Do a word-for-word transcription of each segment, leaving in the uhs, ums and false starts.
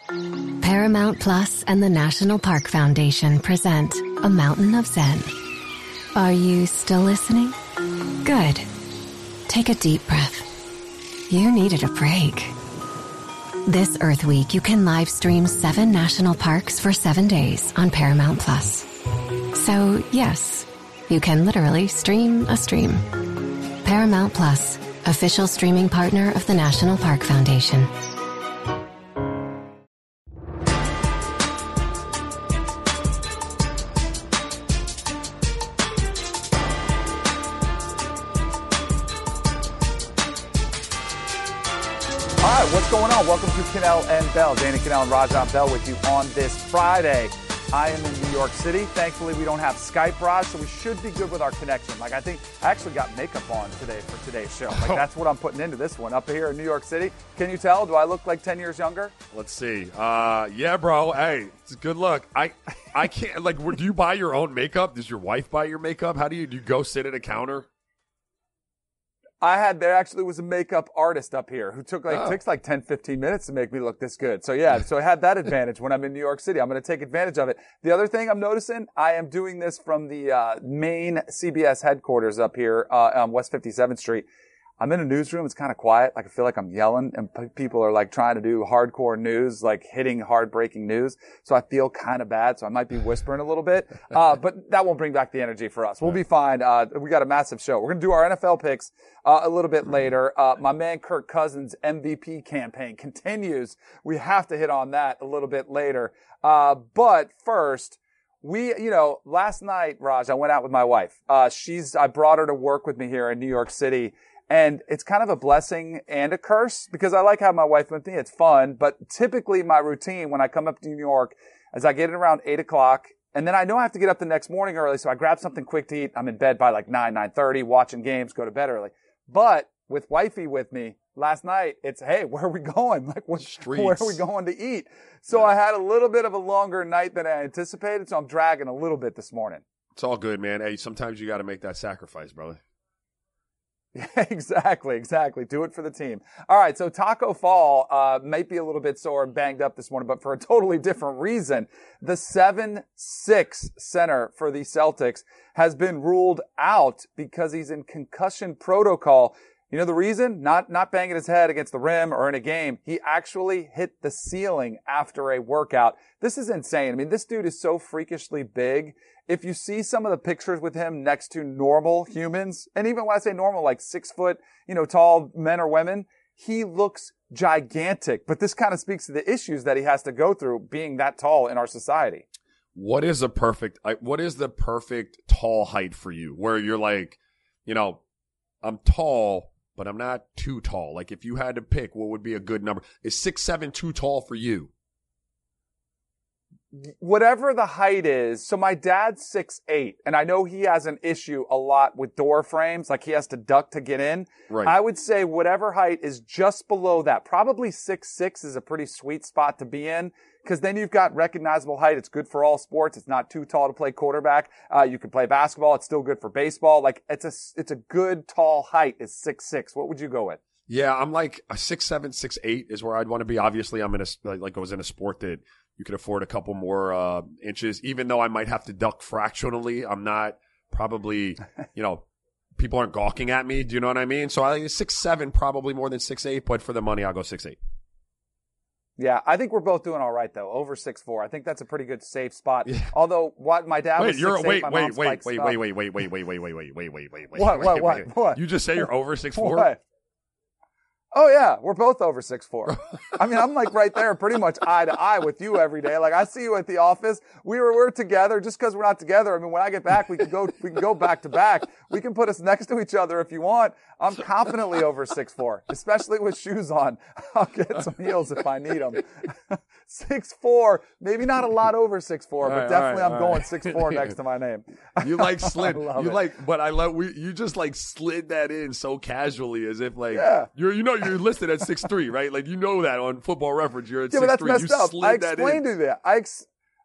Paramount Plus and the National Park Foundation present A Mountain of Zen. Are you still listening? Good. Take a deep breath. You needed a break. This Earth Week, you can live stream seven national parks for seven days on Paramount Plus. So, yes, you can literally stream a stream. Paramount Plus, official streaming partner of the National Park Foundation. What's going on? Welcome to Kanell and Bell. Danny Kanell and Rajan Bell with you on this Friday. I am in New York City. Thankfully, we don't have Skype, Raj, so we should be good with our connection. Like, I think I actually got makeup on today for today's show. Like, that's what I'm putting into this one. Up here in New York City, can you tell? Do I look like ten years younger? Let's see. Uh, yeah, bro. Hey, it's a good look. I I can't, like, do you buy your own makeup? Does your wife buy your makeup? How do you, do you go sit at a counter? I had, there actually was a makeup artist up here who took like, oh. takes like ten, fifteen minutes to make me look this good. So yeah, so I had that advantage when I'm in New York City. I'm going to take advantage of it. The other thing I'm noticing, I am doing this from the, uh, main C B S headquarters up here, uh, on West fifty-seventh Street. I'm in a newsroom. It's kind of quiet. Like I feel like I'm yelling and p- people are like trying to do hardcore news, like hitting hard breaking news. So I feel kind of bad. So I might be whispering a little bit. Uh, but that won't bring back the energy for us. We'll be fine. Uh, we got a massive show. We're going to do our N F L picks, uh, a little bit later. Uh, my man Kirk Cousins' M V P campaign continues. We have to hit on that a little bit later. Uh, but first, we, you know, last night, Raj, I went out with my wife. Uh, she's, I brought her to work with me here in New York City. And it's kind of a blessing and a curse because I like having my wife with me. It's fun. But typically my routine when I come up to New York is I get in around eight o'clock and then I know I have to get up the next morning early. So I grab something quick to eat. I'm in bed by like nine, nine thirty, watching games, go to bed early. But with wifey with me last night, it's, hey, where are we going? Like what, where are we going to eat? So I had a little bit of a longer night than I anticipated. So I'm dragging a little bit this morning. It's all good, man. Hey, sometimes you got to make that sacrifice, brother. Yeah, exactly, exactly. Do it for the team. All right, so Taco Fall uh might be a little bit sore and banged up this morning, but for a totally different reason. The seven six center for the Celtics has been ruled out because he's in concussion protocol. You know the reason? Not not banging his head against the rim or in a game. He actually hit the ceiling after a workout. This is insane. I mean, this dude is so freakishly big. If you see some of the pictures with him next to normal humans, and even when I say normal, like six foot, you know, tall men or women, he looks gigantic. But this kind of speaks to the issues that he has to go through being that tall in our society. What is a perfect, what is the perfect tall height for you where you're like, you know, I'm tall, but I'm not too tall. Like if you had to pick, what would be a good number? Is six seven too tall for you? Whatever the height is. So my dad's six eight, and I know he has an issue a lot with door frames. Like he has to duck to get in. Right. I would say whatever height is just below that. Probably six six is a pretty sweet spot to be in. Because then you've got recognizable height. It's good for all sports. It's not too tall to play quarterback. Uh, you can play basketball. It's still good for baseball. Like it's a, it's a good tall height is six six. What would you go with? Yeah, I'm like a six seven, six eight is where I'd want to be. Obviously, I'm in a, like I was in a sport that you could afford a couple more, uh, inches, even though I might have to duck fractionally. I'm not probably, you know, people aren't gawking at me. Do you know what I mean? So I think six seven, probably more than six eight, but for the money, I'll go six eight. Yeah, I think we're both doing all right though. Over six four, I think that's a pretty good safe spot. Yeah. Although, what my dad wait, was you're six wait, eight, my wait, mom wait, spikes wait, up. wait, wait, wait, wait, wait, wait, wait, wait, wait, wait, wait, wait. What, what, what, what? You just say you're over six four? What? Oh yeah, we're both over six four. I mean, I'm like right there pretty much eye to eye with you every day. Like I see you at the office. We were, we're together just because we're not together. I mean, when I get back, we can go, we can go back to back. We can put us next to each other if you want. I'm confidently over six four, especially with shoes on. I'll get some heels if I need them. six four, maybe not a lot over six four, but right, definitely right, I'm right. going six four next to my name. You like slid, you it. like, but I love, we, you just like slid that in so casually as if like, yeah. you're, you know, you're listed at six three, right? Like, you know that on Football Reference, you're at yeah, six but that's three. messed You up. slid I that explained in. to you that. I ex-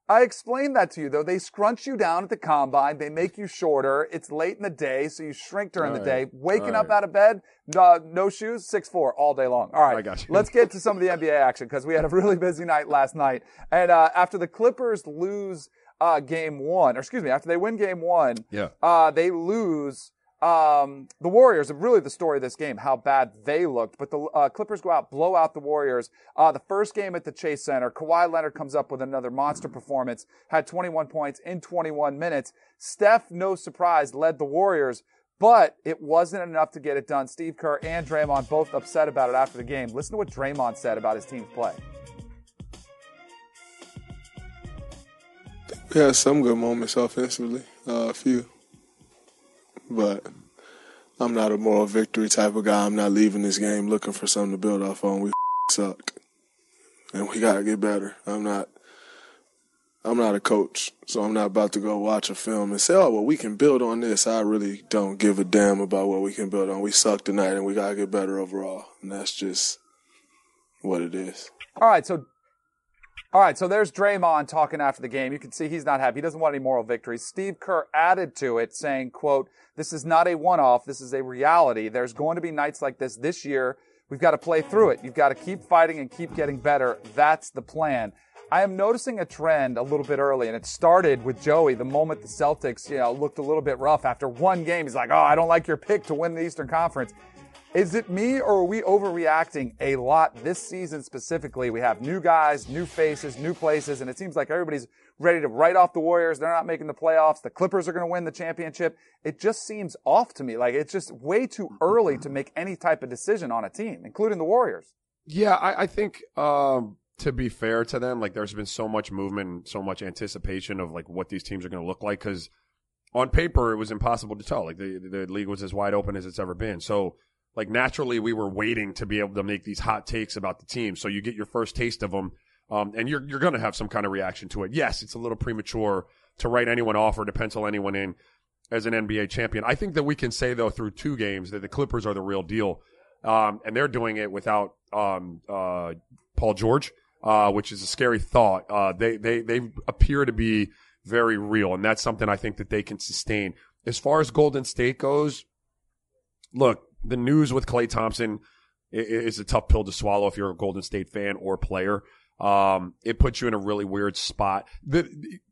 I explained that to you, though. They scrunch you down at the combine. They make you shorter. It's late in the day, so you shrink during all the right. day. Waking all up right. out of bed, uh, no shoes, six foot four all day long. All right, I got you. Let's get to some of the N B A action because we had a really busy night last night. And uh, after the Clippers lose uh, game one, or excuse me, after they win game one, Yeah. uh, they lose. Um, the Warriors are really the story of this game, how bad they looked. But the uh, Clippers go out, blow out the Warriors. Uh, the first game at the Chase Center, Kawhi Leonard comes up with another monster performance, had twenty-one points in twenty-one minutes. Steph, no surprise, led the Warriors, but it wasn't enough to get it done. Steve Kerr and Draymond both upset about it after the game. Listen to what Draymond said about his team's play. We had some good moments offensively, uh, a few. But I'm not a moral victory type of guy. I'm not leaving this game looking for something to build off on. We suck, and we gotta get better. I'm not. I'm not a coach, so I'm not about to go watch a film and say, "Oh, well, we can build on this." I really don't give a damn about what we can build on. We suck tonight, and we gotta get better overall, and that's just what it is. All right, so. All right, so there's Draymond talking after the game. You can see he's not happy. He doesn't want any moral victories. Steve Kerr added to it saying, quote, "This is not a one-off. This is a reality. There's going to be nights like this this year. We've got to play through it. You've got to keep fighting and keep getting better. That's the plan." I am noticing a trend a little bit early, and it started with Joey the moment the Celtics, you know, looked a little bit rough. After one game, he's like, "Oh, I don't like your pick to win the Eastern Conference." Is it me, or are we overreacting a lot this season specifically? We have new guys, new faces, new places, and it seems like everybody's ready to write off the Warriors. They're not making the playoffs. The Clippers are going to win the championship. It just seems off to me. Like it's just way too early to make any type of decision on a team, including the Warriors. Yeah, I, I think um, to be fair to them, like there's been so much movement and so much anticipation of like what these teams are going to look like because on paper it was impossible to tell. Like the, the league was as wide open as it's ever been. So like naturally we were waiting to be able to make these hot takes about the team. So you get your first taste of them. Um, and you're, you're going to have some kind of reaction to it. Yes, it's a little premature to write anyone off or to pencil anyone in as an N B A champion. I think that we can say though through two games that the Clippers are the real deal. Um, and they're doing it without, um, uh, Paul George, uh, which is a scary thought. Uh, they, they, they appear to be very real. And that's something I think that they can sustain. As far as Golden State goes, look, the news with Klay Thompson is a tough pill to swallow if you're a Golden State fan or player. Um, it puts you in a really weird spot. The,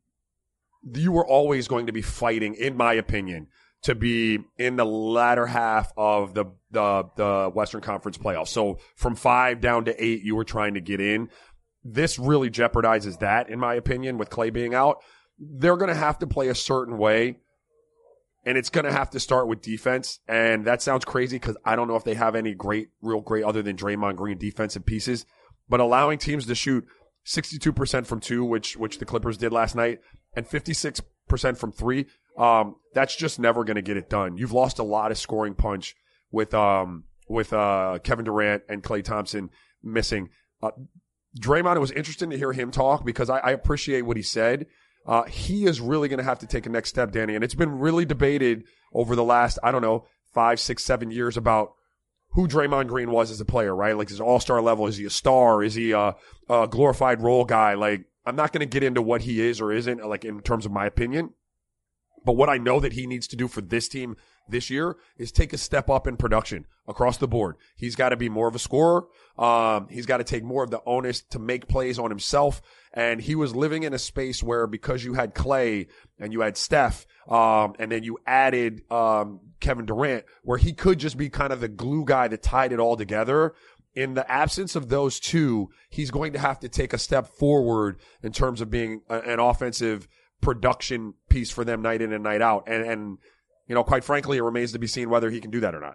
the, you were always going to be fighting, in my opinion, to be in the latter half of the, the, the Western Conference playoffs. So from five down to eight, you were trying to get in. This really jeopardizes that, in my opinion, with Klay being out. They're going to have to play a certain way. And it's going to have to start with defense. And that sounds crazy because I don't know if they have any great, real great other than Draymond Green defensive pieces. But allowing teams to shoot sixty-two percent from two, which which the Clippers did last night, and fifty-six percent from three, um, that's just never going to get it done. You've lost a lot of scoring punch with um with uh Kevin Durant and Klay Thompson missing. Uh, Draymond, it was interesting to hear him talk because I, I appreciate what he said. Uh, he is really going to have to take a next step, Danny. And it's been really debated over the last, I don't know, five, six, seven years about who Draymond Green was as a player, right? Like, is he all-star level? Is he a star? Is he a, a glorified role guy? Like, I'm not going to get into what he is or isn't, like, in terms of my opinion. But what I know that he needs to do for this team this year is take a step up in production across the board. He's got to be more of a scorer. Um, he's got to take more of the onus to make plays on himself. And he was living in a space where because you had Klay and you had Steph, um, and then you added, um, Kevin Durant, where he could just be kind of the glue guy that tied it all together. In the absence of those two, he's going to have to take a step forward in terms of being a, an offensive production piece for them night in and night out. And, and, you know, quite frankly, it remains to be seen whether he can do that or not.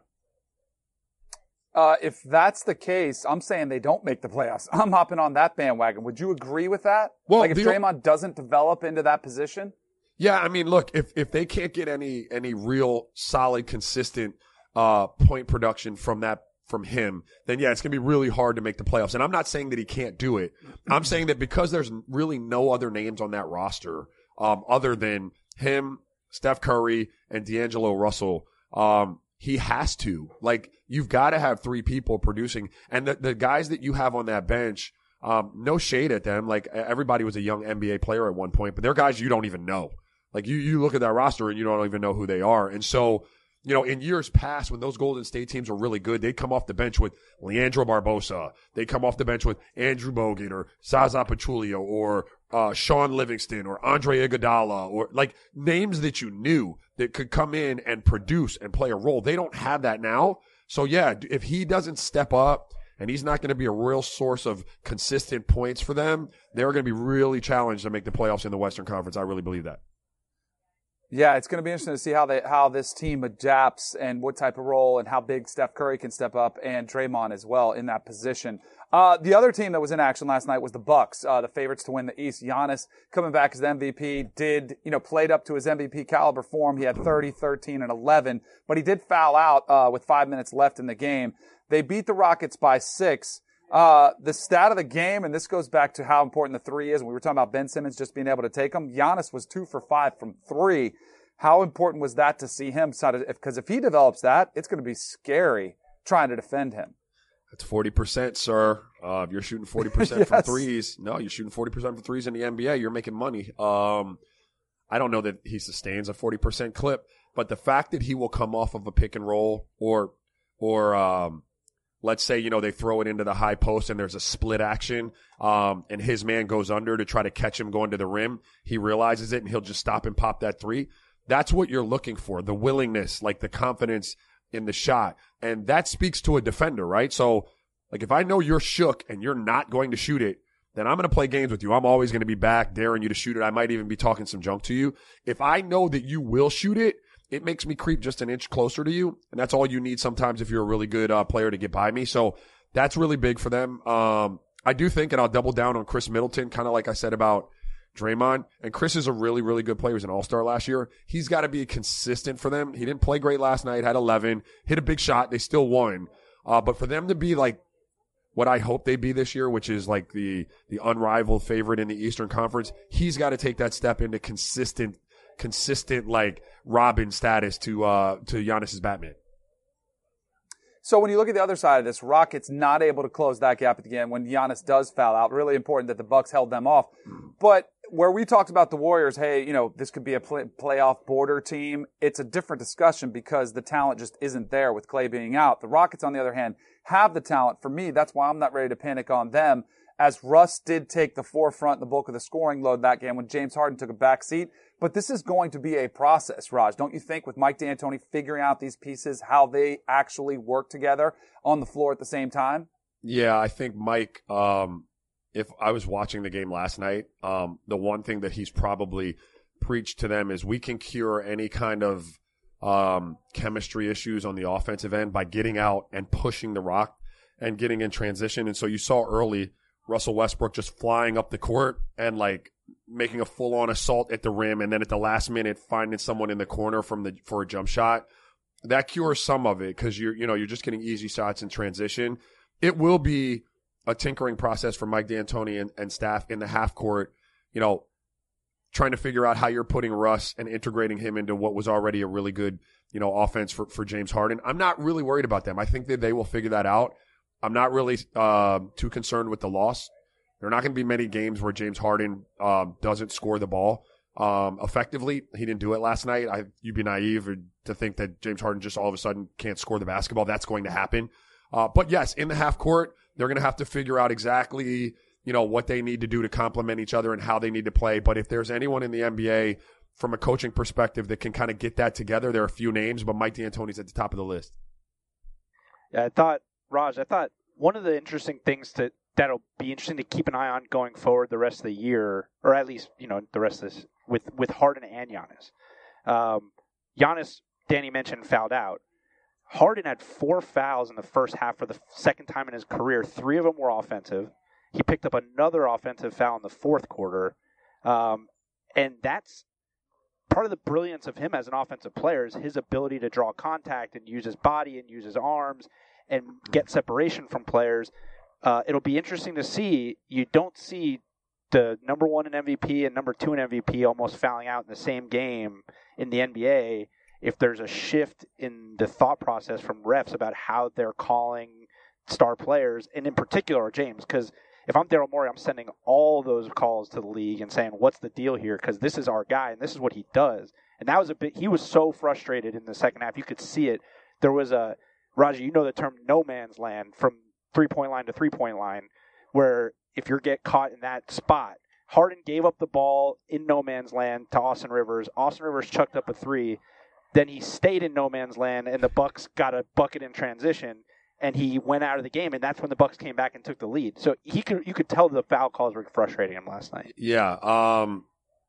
Uh, if that's the case, I'm saying they don't make the playoffs. I'm hopping on that bandwagon. Would you agree with that? Well, like if the, Draymond doesn't develop into that position? Yeah, I mean, look, if, if they can't get any, any real solid, consistent, uh, point production from that, from him, then yeah, it's going to be really hard to make the playoffs. And I'm not saying that he can't do it. I'm saying that because there's really no other names on that roster, um, other than him, Steph Curry, and D'Angelo Russell, um, he has to. Like, you've got to have three people producing. And the, the guys that you have on that bench, Um, no shade at them. Like, everybody was a young N B A player at one point, but they're guys you don't even know. Like, you, you look at that roster and you don't even know who they are. And so, you know, in years past, when those Golden State teams were really good, they'd come off the bench with Leandro Barbosa. They'd come off the bench with Andrew Bogut or Zaza Pachulia or uh, Sean Livingston or Andre Iguodala, or like names that you knew that could come in and produce and play a role. They don't have that now. So, yeah, if he doesn't step up and he's not going to be a real source of consistent points for them, they're going to be really challenged to make the playoffs in the Western Conference. I really believe that. Yeah, it's going to be interesting to see how they how this team adapts and what type of role and how big Steph Curry can step up and Draymond as well in that position. Uh, the other team that was in action last night was the Bucks, uh, the favorites to win the East. Giannis coming back as the M V P, did, you know, played up to his M V P caliber form. He had thirty, thirteen, and eleven, but he did foul out, uh, with five minutes left in the game. They beat the Rockets by six. Uh, the stat of the game, and this goes back to how important the three is. We were talking about Ben Simmons just being able to take them. Giannis was two for five from three. How important was that to see him? Because if he develops that, it's going to be scary trying to defend him. That's forty percent, sir. Uh, if you're shooting forty percent yes. from threes, no, you're shooting forty percent from threes in the N B A, you're making money. Um, I don't know that he sustains a forty percent clip, but the fact that he will come off of a pick and roll or, or, um, let's say, you know, they throw it into the high post and there's a split action, um, and his man goes under to try to catch him going to the rim. He realizes it and he'll just stop and pop that three. That's what you're looking for, the willingness, like the confidence in the shot. And that speaks to a defender, right? So, like, if I know you're shook and you're not going to shoot it, then I'm going to play games with you. I'm always going to be back daring you to shoot it. I might even be talking some junk to you. If I know that you will shoot it, it makes me creep just an inch closer to you. And that's all you need sometimes if you're a really good uh, player to get by me. So that's really big for them. Um, I do think, and I'll double down on Chris Middleton, kind of like I said about Draymond. And Chris is a really, really good player. He was an all-star last year. He's got to be consistent for them. He didn't play great last night, had eleven, hit a big shot. They still won. Uh, but for them to be like what I hope they be this year, which is like the, the unrivaled favorite in the Eastern Conference, he's got to take that step into consistent, consistent like Robin status to, uh, to Giannis's Batman. So when you look at the other side of this, Rockets not able to close that gap at the end when Giannis does foul out. Really important that the Bucks held them off. But where we talked about the Warriors, hey, you know, this could be a play- playoff border team. It's a different discussion because the talent just isn't there with Klay being out. The Rockets, on the other hand, have the talent. For me, that's why I'm not ready to panic on them, as Russ did take the forefront, the bulk of the scoring load that game when James Harden took a back seat. But this is going to be a process, Raj. Don't you think, with Mike D'Antoni figuring out these pieces, how they actually work together on the floor at the same time? Yeah, I think Mike, um, if I was watching the game last night, um, the one thing that he's probably preached to them is we can cure any kind of um, chemistry issues on the offensive end by getting out and pushing the rock and getting in transition. And so you saw early Russell Westbrook just flying up the court and like making a full-on assault at the rim, and then at the last minute finding someone in the corner from the for a jump shot. That cures some of it because you're you know you're just getting easy shots in transition. It will be a tinkering process for Mike D'Antoni and, and staff in the half court, you know, trying to figure out how you're putting Russ and integrating him into what was already a really good, you know, offense for, for James Harden. I'm not really worried about them. I think that they will figure that out. I'm not really uh, too concerned with the loss. There are not going to be many games where James Harden um, doesn't score the ball um, effectively. He didn't do it last night. I, you'd be naive to think that James Harden just all of a sudden can't score the basketball. That's going to happen. Uh, but yes, in the half court, they're going to have to figure out exactly, you know, what they need to do to complement each other and how they need to play. But if there's anyone in the N B A from a coaching perspective that can kind of get that together, there are a few names, but Mike D'Antoni's at the top of the list. Yeah, I thought, Raj, I thought one of the interesting things to that'll be interesting to keep an eye on going forward the rest of the year, or at least, you know, the rest of this, with, with Harden and Giannis. Um, Giannis, Danny mentioned, fouled out. Harden had four fouls in the first half for the second time in his career. Three of them were offensive. He picked up another offensive foul in the fourth quarter. Um, and that's part of the brilliance of him as an offensive player, is his ability to draw contact and use his body and use his arms and get separation from players. Uh, it'll be interesting to see. You don't see the number one in M V P and number two in M V P almost fouling out in the same game in the N B A if there's a shift in the thought process from refs about how they're calling star players, and in particular James, because if I'm Daryl Morey, I'm sending all those calls to the league and saying, what's the deal here? Because this is our guy, and this is what he does. And that was a bit – he was so frustrated in the second half. You could see it. There was a – Raji, you know the term no man's land from three-point line to three-point line, where if you get caught in that spot, Harden gave up the ball in no man's land to Austin Rivers. Austin Rivers chucked up a three. Then he stayed in no man's land, and the Bucks got a bucket in transition, and he went out of the game, and that's when the Bucks came back and took the lead. So he could, you could tell the foul calls were frustrating him last night. Yeah. Um,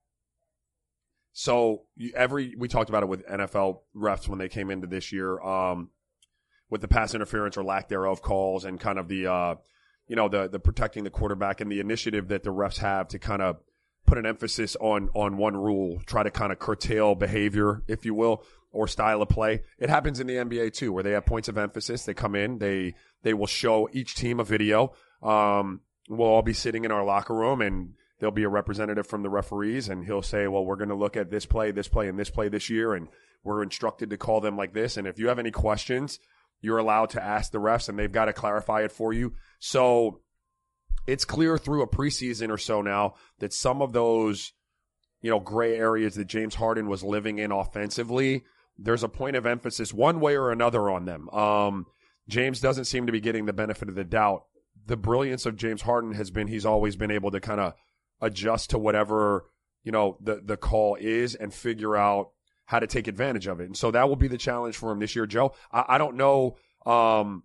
so you, every we talked about it with N F L refs when they came into this year, um, with the pass interference or lack thereof calls, and kind of the uh, you know the the protecting the quarterback and the initiative that the refs have to kind of put an emphasis on on one rule, try to kind of curtail behavior, if you will, or style of play. It happens in the N B A too, where they have points of emphasis. They come in, they they will show each team a video. Um, we'll all be sitting in our locker room, and there'll be a representative from the referees, and he'll say, well, we're going to look at this play, this play, and this play this year, and we're instructed to call them like this. And if you have any questions, you're allowed to ask the refs, and they've got to clarify it for you. So it's clear through a preseason or so now that some of those, you know, gray areas that James Harden was living in offensively, there's a point of emphasis one way or another on them. Um, James doesn't seem to be getting the benefit of the doubt. The brilliance of James Harden has been he's always been able to kind of adjust to whatever, you know, the, the call is and figure out how to take advantage of it. And so that will be the challenge for him this year, Joe. I, I don't know, um,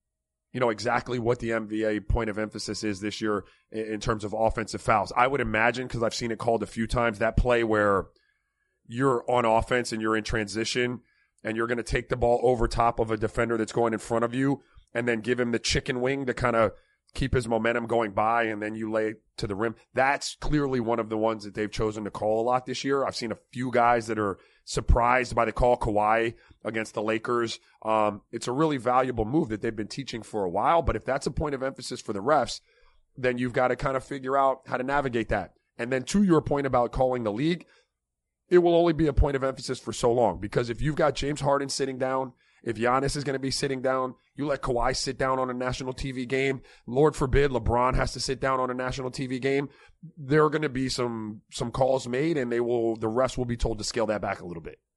you know, exactly what the N B A point of emphasis is this year in, in terms of offensive fouls. I would imagine, because I've seen it called a few times, that play where you're on offense and you're in transition and you're going to take the ball over top of a defender that's going in front of you and then give him the chicken wing to kind of keep his momentum going by, and then you lay to the rim. That's clearly one of the ones that they've chosen to call a lot this year. I've seen a few guys that are surprised by the call. Kawhi against the Lakers. Um, it's a really valuable move that they've been teaching for a while, but if that's a point of emphasis for the refs, then you've got to kind of figure out how to navigate that. And then to your point about calling the league, it will only be a point of emphasis for so long, because if you've got James Harden sitting down, if Giannis is going to be sitting down, you let Kawhi sit down on a national T V game. Lord forbid LeBron has to sit down on a national T V game. There are going to be some some calls made, and they will the refs will be told to scale that back a little bit.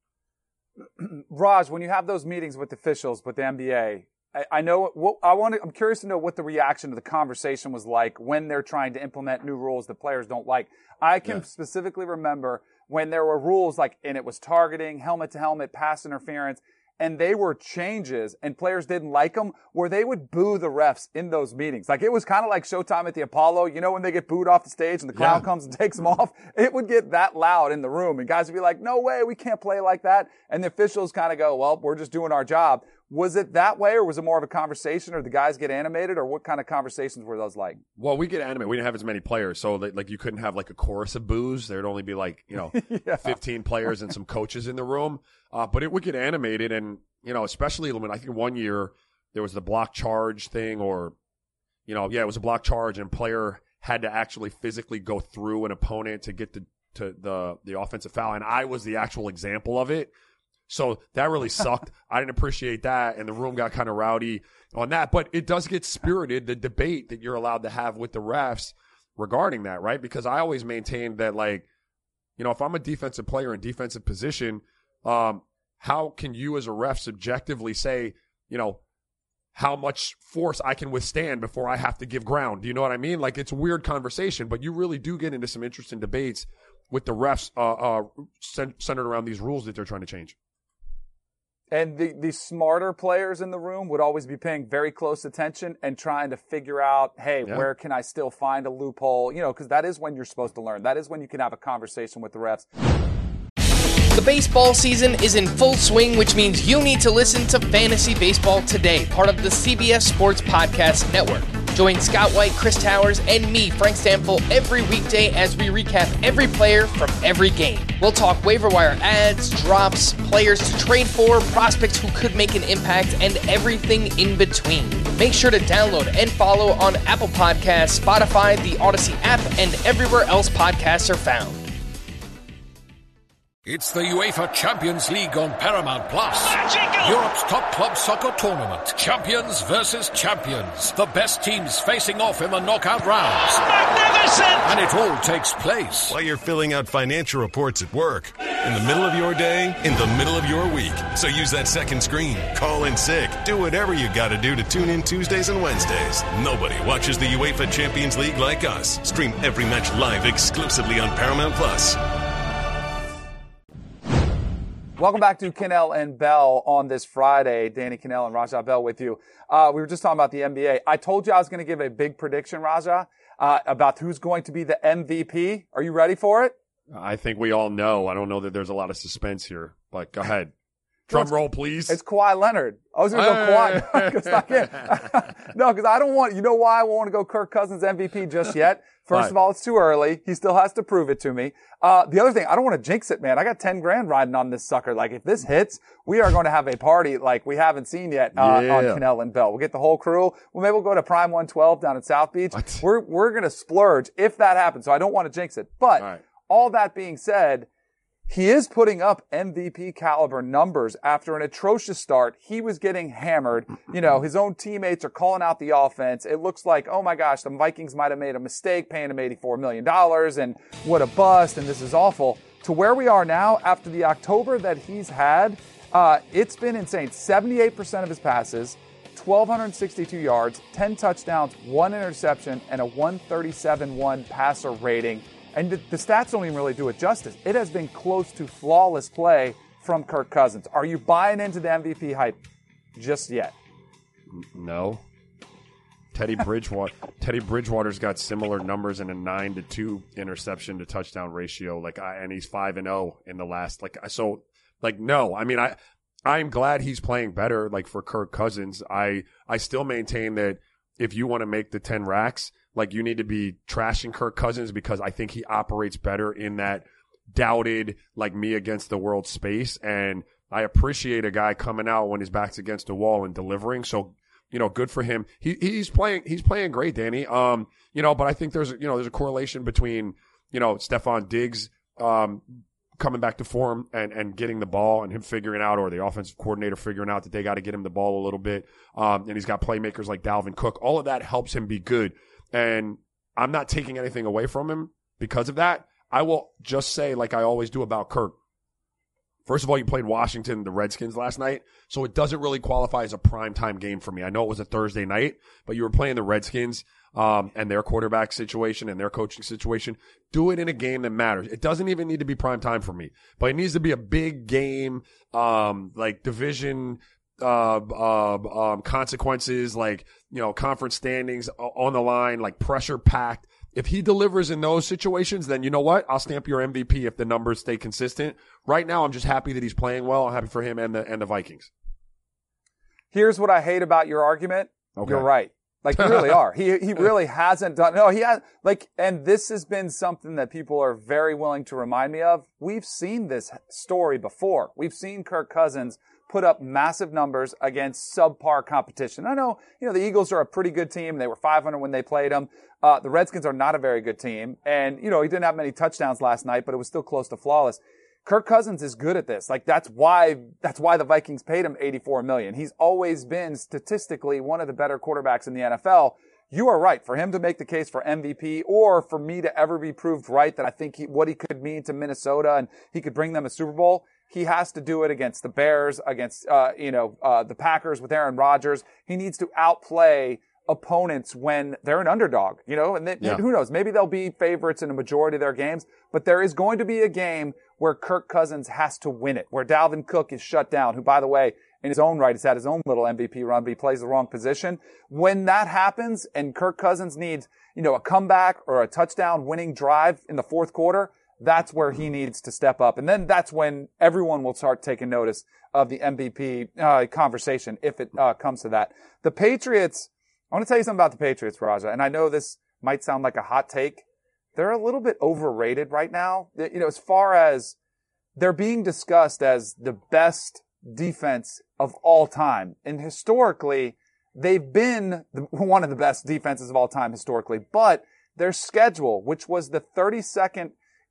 Raj, when you have those meetings with officials with the N B A, I, I know what I want. To, I'm curious to know what the reaction to the conversation was like when they're trying to implement new rules that players don't like. I can yeah. specifically remember when there were rules like, and it was targeting, helmet to helmet, pass interference. And they were changes, and players didn't like them, where they would boo the refs in those meetings. Like, it was kind of like Showtime at the Apollo. You know when they get booed off the stage and the clown yeah. comes and takes them off? It would get that loud in the room, and guys would be like, no way, we can't play like that. And the officials kind of go, well, we're just doing our job. Was it that way, or was it more of a conversation, or the guys get animated, or what kind of conversations were those like? Well, we get animated. We didn't have as many players, so like you couldn't have like a chorus of boos. There'd only be like, you know, yeah. fifteen players and some coaches in the room. Uh, but it would get animated, and, you know, especially when I think one year there was the block charge thing, or, you know, yeah, it was a block charge, and player had to actually physically go through an opponent to get the to the the offensive foul, and I was the actual example of it. So that really sucked. I didn't appreciate that, and the room got kind of rowdy on that. But it does get spirited, the debate that you're allowed to have with the refs regarding that, right? Because I always maintained that, like, you know, if I'm a defensive player in defensive position, um, how can you as a ref subjectively say, you know, how much force I can withstand before I have to give ground? Do you know what I mean? Like, it's a weird conversation, but you really do get into some interesting debates with the refs uh, uh, centered around these rules that they're trying to change. And the, the smarter players in the room would always be paying very close attention and trying to figure out, hey, yeah. where can I still find a loophole? You know, because that is when you're supposed to learn. That is when you can have a conversation with the refs. The baseball season is in full swing, which means you need to listen to Fantasy Baseball Today, part of the C B S Sports Podcast Network. Join Scott White, Chris Towers, and me, Frank Stample, every weekday as we recap every player from every game. We'll talk waiver wire ads, drops, players to trade for, prospects who could make an impact, and everything in between. Make sure to download and follow on Apple Podcasts, Spotify, the Odyssey app, and everywhere else podcasts are found. It's the UEFA Champions League on Paramount Plus. Europe's top club soccer tournament. Champions versus champions. The best teams facing off in the knockout rounds. Magnificent! And it all takes place while you're filling out financial reports at work, in the middle of your day, in the middle of your week. So use that second screen. Call in sick. Do whatever you got to do to tune in Tuesdays and Wednesdays. Nobody watches the UEFA Champions League like us. Stream every match live exclusively on Paramount Plus. Welcome back to Cannell and Bell on this Friday. Danny Cannell and Raja Bell with you. Uh, we were just talking about the N B A. I told you I was going to give a big prediction, Raja, uh, about who's going to be the M V P. Are you ready for it? I think we all know. I don't know that there's a lot of suspense here, but go ahead. Drum roll, please. It's Kawhi Leonard. I was going to go Kawhi. Cause I can't. No, because I don't want, you know why I want to go Kirk Cousins M V P just yet? First Right. of all, it's too early. He still has to prove it to me. Uh, the other thing, I don't want to jinx it, man. I got ten grand riding on this sucker. Like, if this hits, we are going to have a party like we haven't seen yet uh, Yeah. on Cannell and Bell. We'll get the whole crew. Well, maybe we'll go to Prime one twelve down in South Beach. What? We're, we're going to splurge if that happens. So I don't want to jinx it. But All right. all that being said, he is putting up M V P caliber numbers after an atrocious start. He was getting hammered. You know, his own teammates are calling out the offense. It looks like, oh my gosh, the Vikings might have made a mistake paying him eighty-four million dollars and what a bust and this is awful. To where we are now after the October that he's had, uh, it's been insane. seventy-eight percent of his passes, one thousand two hundred sixty-two yards, ten touchdowns, one interception, and a one thirty-seven point one passer rating. And the, the stats don't even really do it justice. It has been close to flawless play from Kirk Cousins. Are you buying into the M V P hype just yet? No. Teddy Bridgewater. Teddy Bridgewater's got similar numbers in a nine to two interception to touchdown ratio. Like, I, and he's five and zero in the last. Like, so, like, no. I mean, I, I'm glad he's playing better. Like, for Kirk Cousins, I, I still maintain that if you want to make the ten racks, like, you need to be trashing Kirk Cousins because I think he operates better in that doubted, like, me against the world space. And I appreciate a guy coming out when his back's against the wall and delivering. So, you know, good for him. He, he's playing, he's playing great, Danny. Um, you know, but I think there's, you know, there's a correlation between, you know, Stephon Diggs, um, coming back to form and, and getting the ball and him figuring out, or the offensive coordinator figuring out that they got to get him the ball a little bit. Um, and he's got playmakers like Dalvin Cook. All of that helps him be good. And I'm not taking anything away from him because of that. I will just say, like I always do about Kirk, first of all, you played Washington, the Redskins last night, so it doesn't really qualify as a primetime game for me. I know it was a Thursday night, but you were playing the Redskins um, and their quarterback situation and their coaching situation. Do it in a game that matters. It doesn't even need to be primetime for me, but it needs to be a big game, um, like division uh, uh, um, consequences, like, you know, conference standings on the line, like pressure packed. If he delivers in those situations, then you know what? I'll stamp your M V P if the numbers stay consistent. Right now, I'm just happy that he's playing well. I'm happy for him and the and the Vikings. Here's what I hate about your argument. Okay. You're right. Like, you really are. He he really hasn't done, no, he has, like, and this has been something that people are very willing to remind me of. We've seen this story before. We've seen Kirk Cousins put up massive numbers against subpar competition. I know, you know, the Eagles are a pretty good team. They were five hundred when they played them. Uh, the Redskins are not a very good team. And, you know, he didn't have many touchdowns last night, but it was still close to flawless. Kirk Cousins is good at this. Like, that's why, that's why the Vikings paid him eighty-four million dollars. He's always been statistically one of the better quarterbacks in the N F L. You are right. For him to make the case for M V P, or for me to ever be proved right that I think he, what he could mean to Minnesota and he could bring them a Super Bowl, he has to do it against the Bears, against, uh, you know, uh, the Packers with Aaron Rodgers. He needs to outplay opponents when they're an underdog, you know, and they, Yeah. who knows, maybe they'll be favorites in a majority of their games, but there is going to be a game where Kirk Cousins has to win it, where Dalvin Cook is shut down, who, by the way, in his own right has had his own little M V P run, but he plays the wrong position. When that happens and Kirk Cousins needs, you know, a comeback or a touchdown winning drive in the fourth quarter, that's where he needs to step up. And then that's when everyone will start taking notice of the M V P uh, conversation, if it uh, comes to that. The Patriots, I want to tell you something about the Patriots, Raja, and I know this might sound like a hot take. They're a little bit overrated right now. You know, as far as they're being discussed as the best defense of all time. And historically, they've been the, one of the best defenses of all time historically. But their schedule, which was the thirty-second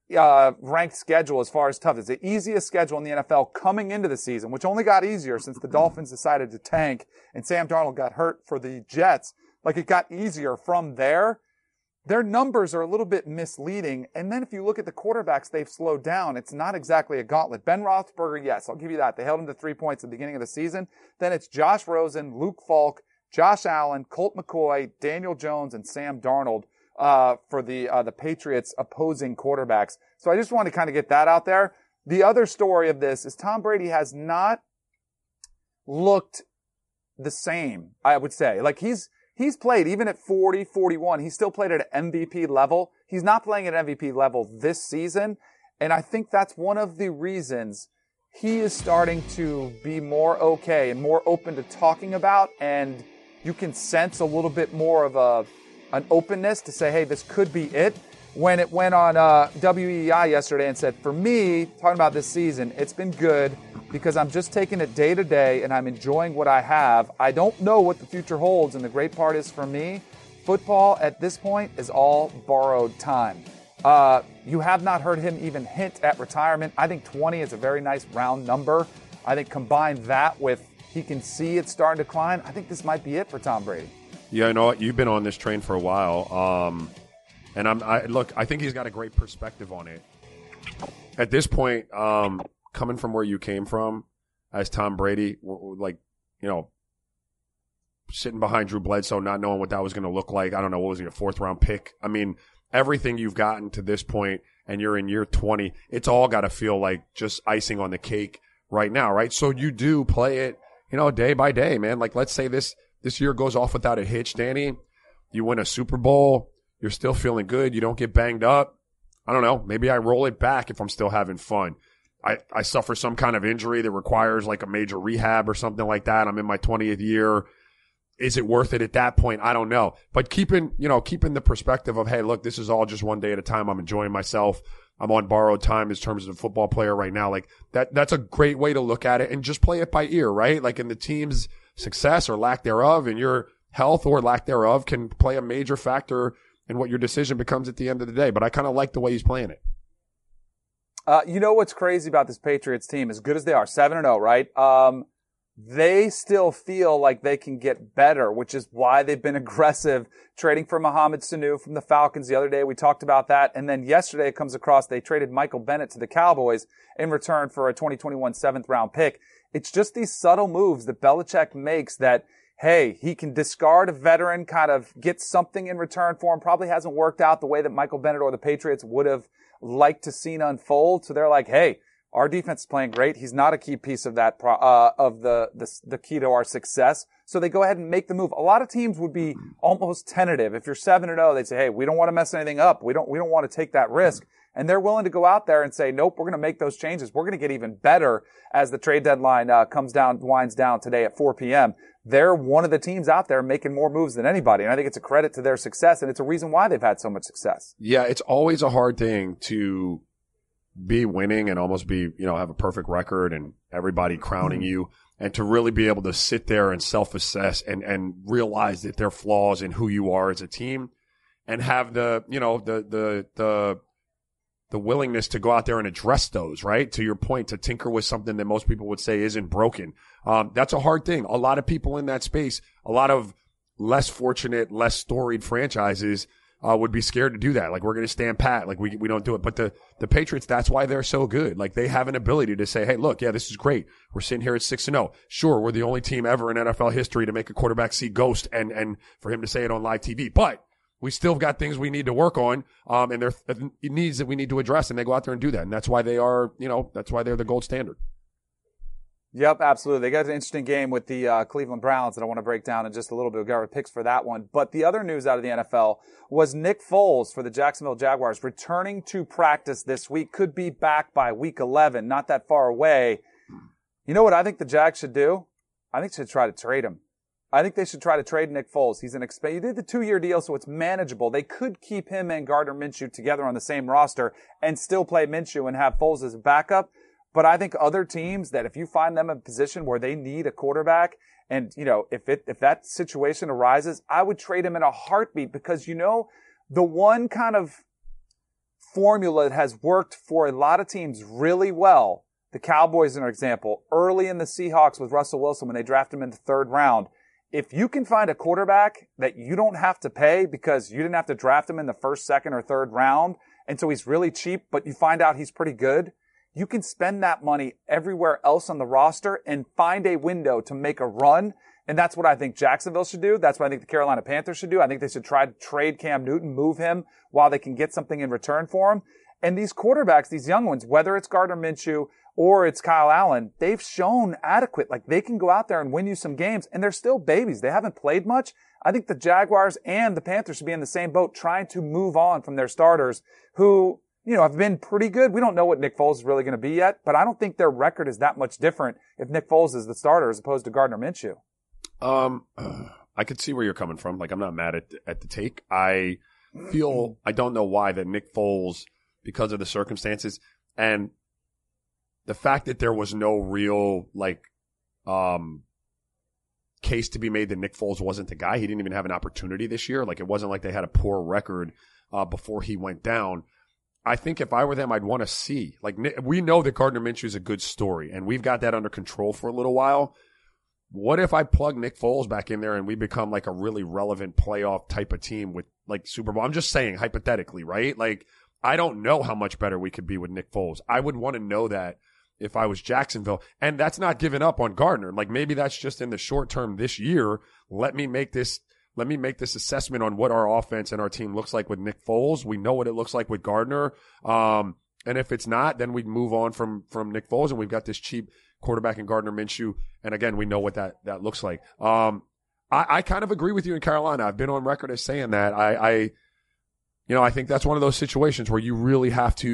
uh, ranked schedule as far as tough. It's the easiest schedule in the N F L coming into the season, which only got easier since the Dolphins decided to tank and Sam Darnold got hurt for the Jets. Like, it got easier from there. Their numbers are a little bit misleading. And then if you look at the quarterbacks, they've slowed down. It's not exactly a gauntlet. Ben Roethlisberger, yes, I'll give you that. They held him to three points at the beginning of the season. Then it's Josh Rosen, Luke Falk, Josh Allen, Colt McCoy, Daniel Jones, and Sam Darnold uh, for the uh, the Patriots opposing quarterbacks. So I just want to kind of get that out there. The other story of this is Tom Brady has not looked the same, I would say. Like, he's He's played, even at forty, forty-one, he still played at an M V P level. He's not playing at an M V P level this season. And I think that's one of the reasons he is starting to be more okay and more open to talking about. And you can sense a little bit more of a an openness to say, hey, this could be it. When it went on uh, W E I yesterday and said, for me, talking about this season, it's been good because I'm just taking it day to day and I'm enjoying what I have. I don't know what the future holds, and the great part is for me, football at this point is all borrowed time. Uh, you have not heard him even hint at retirement. I think twenty is a very nice round number. I think combine that with he can see it starting to climb, I think this might be it for Tom Brady. Yeah, you know what? You've been on this train for a while. Um, and I'm I, look, I think he's got a great perspective on it. At this point, um, coming from where you came from as Tom Brady, like, you know, sitting behind Drew Bledsoe, not knowing what that was going to look like. I don't know. What was he, a fourth round pick? I mean, everything you've gotten to this point and you're in year twenty, it's all got to feel like just icing on the cake right now, right? So you do play it, you know, day by day, man. Like, let's say this, this year goes off without a hitch, Danny. You win a Super Bowl. You're still feeling good. You don't get banged up. I don't know. Maybe I roll it back if I'm still having fun. I, I suffer some kind of injury that requires like a major rehab or something like that. I'm in my twentieth year. Is it worth it at that point? I don't know. But keeping, you know, keeping the perspective of, hey, look, this is all just one day at a time. I'm enjoying myself. I'm on borrowed time in terms of a football player right now. Like that, that's a great way to look at it and just play it by ear, right? Like in the team's success or lack thereof and your health or lack thereof can play a major factor in what your decision becomes at the end of the day. But I kind of like the way he's playing it. Uh, you know what's crazy about this Patriots team? As good as they are, seven and oh, right? Um, they still feel like they can get better, which is why they've been aggressive trading for Mohamed Sanu from the Falcons the other day. We talked about that. And then yesterday it comes across, they traded Michael Bennett to the Cowboys in return for a twenty twenty-one seventh round pick. It's just these subtle moves that Belichick makes that, hey, he can discard a veteran, kind of get something in return for him. Probably hasn't worked out the way that Michael Bennett or the Patriots would have liked to see unfold. So they're like, hey, our defense is playing great. He's not a key piece of that, pro- uh, of the, the, the key to our success. So they go ahead and make the move. A lot of teams would be almost tentative. If you're seven and oh, they'd say, hey, we don't want to mess anything up. We don't, we don't want to take that risk. And they're willing to go out there and say, nope, we're going to make those changes. We're going to get even better as the trade deadline, uh, comes down, winds down today at four p.m. They're one of the teams out there making more moves than anybody. And I think it's a credit to their success. And it's a reason why they've had so much success. Yeah. It's always a hard thing to be winning and almost be, you know, have a perfect record and everybody crowning you, and to really be able to sit there and self-assess and, and realize that there are flaws in who you are as a team and have the, you know, the, the, the, the willingness to go out there and address those, right? To your point, to tinker with something that most people would say isn't broken. Um, that's a hard thing. A lot of people in that space, a lot of less fortunate, less storied franchises Uh, would be scared to do that. Like, we're going to stand pat. Like, we we don't do it. But the, the Patriots, that's why they're so good. Like, they have an ability to say, hey, look, yeah, this is great. We're sitting here at six and oh. Sure, we're the only team ever in N F L history to make a quarterback see ghost and, and for him to say it on live T V. But we still got things we need to work on, um, and there are needs that we need to address, and they go out there and do that. And that's why they are, you know, that's why they're the gold standard. Yep, absolutely. They got an interesting game with the uh, Cleveland Browns that I want to break down in just a little bit. We've got our picks for that one. But the other news out of the N F L was Nick Foles for the Jacksonville Jaguars returning to practice this week. Could be back by week eleven, not that far away. You know what I think the Jags should do? I think they should try to trade him. I think they should try to trade Nick Foles. He's an exp- he did the two-year deal, so it's manageable. They could keep him and Gardner Minshew together on the same roster and still play Minshew and have Foles as a backup. But I think other teams that if you find them in a position where they need a quarterback and, you know, if it, if that situation arises, I would trade him in a heartbeat because, you know, the one kind of formula that has worked for a lot of teams really well. The Cowboys, an example, early in the Seahawks with Russell Wilson when they drafted him in the third round. If you can find a quarterback that you don't have to pay because you didn't have to draft him in the first, second, or third round, and so he's really cheap, but you find out he's pretty good, you can spend that money everywhere else on the roster and find a window to make a run. And that's what I think Jacksonville should do. That's what I think the Carolina Panthers should do. I think they should try to trade Cam Newton, move him while they can get something in return for him. And these quarterbacks, these young ones, whether it's Gardner Minshew or it's Kyle Allen, they've shown adequate. Like, they can go out there and win you some games, and they're still babies. They haven't played much. I think the Jaguars and the Panthers should be in the same boat, trying to move on from their starters who, you know, have been pretty good. We don't know what Nick Foles is really going to be yet, but I don't think their record is that much different if Nick Foles is the starter as opposed to Gardner Minshew. Um, I could see where you're coming from. Like, I'm not mad at at the take. I feel I don't know why that Nick Foles, because of the circumstances and the fact that there was no real like um case to be made that Nick Foles wasn't the guy. He didn't even have an opportunity this year. Like, it wasn't like they had a poor record uh, before he went down. I think if I were them, I'd want to see. Like, we know that Gardner Minshew is a good story, and we've got that under control for a little while. What if I plug Nick Foles back in there and we become like a really relevant playoff type of team with like Super Bowl? I'm just saying hypothetically, right? Like, I don't know how much better we could be with Nick Foles. I would want to know that if I was Jacksonville. And that's not giving up on Gardner. Like, maybe that's just in the short term this year. Let me make this, let me make this assessment on what our offense and our team looks like with Nick Foles. We know what it looks like with Gardner. Um, and if it's not, then we'd move on from, from Nick Foles, and we've got this cheap quarterback in Gardner Minshew. And again, we know what that, that looks like. Um, I, I kind of agree with you in Carolina. I've been on record as saying that. I, I, you know, I think that's one of those situations where you really have to,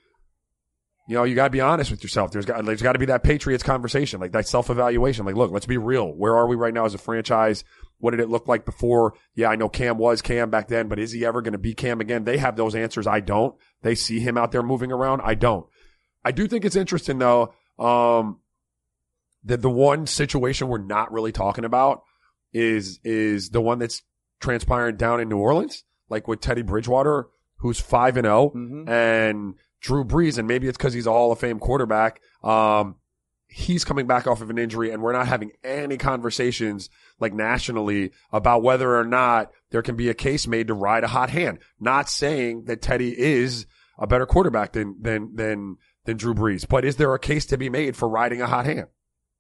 you know, you got to be honest with yourself. There's got, there's got to be that Patriots conversation, like that self-evaluation. Like, look, let's be real. Where are we right now as a franchise? What did it look like before? Yeah, I know Cam was Cam back then, but is he ever going to be Cam again? They have those answers. I don't. They see him out there moving around. I don't. I do think it's interesting, though, um, that the one situation we're not really talking about is is the one that's transpiring down in New Orleans, like with Teddy Bridgewater, who's five and zero, Mm-hmm. and Drew Brees, and maybe it's because he's a Hall of Fame quarterback. Um, he's coming back off of an injury, and we're not having any conversations like nationally about whether or not there can be a case made to ride a hot hand. Not saying that Teddy is a better quarterback than than than than Drew Brees, but is there a case to be made for riding a hot hand?